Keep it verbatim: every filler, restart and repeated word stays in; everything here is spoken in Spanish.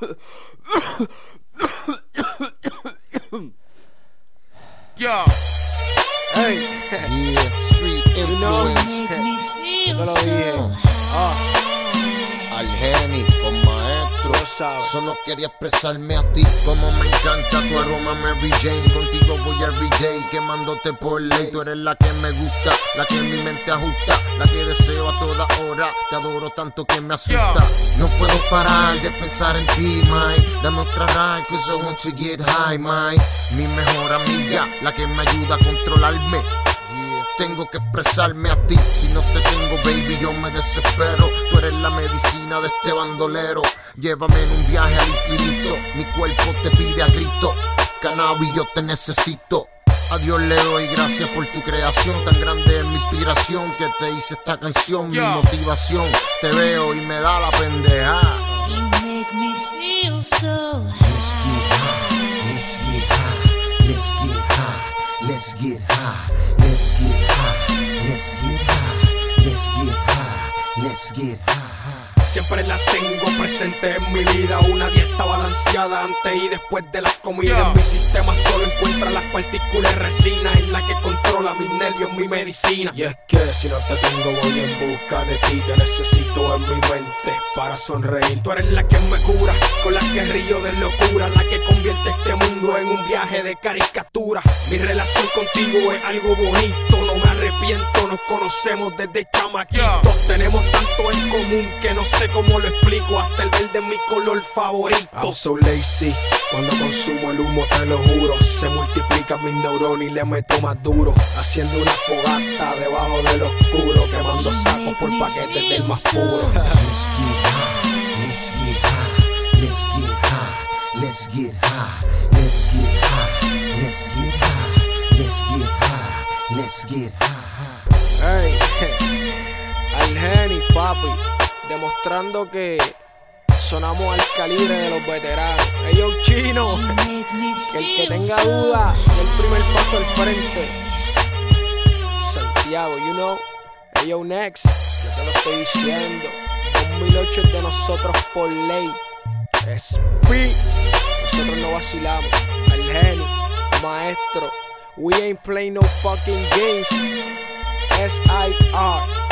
Yo. Hey. Yeah, street influence. Yo te lo dije. Ah. Al Geni con maestro. Solo quería expresarme a ti. Como me encanta tu aroma Mary Jane. Contigo voy everyday, quemándote por ley. Tú eres la que me gusta, la que en mi mente ajusta, la que deseo a toda hora. Te adoro tanto que me asusta. No puedo parar de pensar en ti, my. Dame otra ride, cause I want to get high, my. Mi mejor amiga, la que me ayuda a controlarme. Tengo que expresarme a ti. Si no te tengo, baby, yo me desespero. Tú eres la medicina de este bandolero. Llévame en un viaje al infinito. Mi cuerpo te pide a grito. Cannabis, yo te necesito. A Dios le doy gracias por tu creación. Tan grande es mi inspiración que te hice esta canción. Mi motivación. Te veo y me da la pendeja. You make me feel so Let's get high, let's get high, let's get high, let's get high, let's get high, let's get high, let's get high, let's get high. Siempre las tengo presentes en mi vida. Una dieta balanceada antes y después de las comidas. Yeah. Mi sistema solo encuentra las partículas de resina, en la que controla mis nervios, mi medicina. Y es que si no te tengo voy en busca de ti. Te necesito en mi mente para sonreír. Tú eres la que me cura, con la que río de locura, la que convierte este mundo en un viaje de caricatura. Mi relación contigo es algo bonito, no me arrepiento. Nos conocemos desde chamaquitos. Yeah. Tenemos tanto en común que no sé cómo lo explico. Hasta el verde es mi color favorito. I'm so lazy. Cuando consumo el humo te lo juro. Se multiplican mis neuronas y le meto más duro. Haciendo una fogata debajo del oscuro, quemando sacos por paquetes del más puro. Let's get high, let's get high, let's get high, let's get high, let's get high, let's get high, let's get high, let's get high. Hey, al Geni, papi, demostrando que sonamos al calibre de los veteranos. Hey, yo, chino, que el que tenga duda, dé el primer paso al frente. Santiago, you know. Hey, yo, next, yo te lo estoy diciendo. dos mil ocho es de nosotros por ley. Speed, nosotros no vacilamos. Al Geni, maestro, we ain't play no fucking games. S I R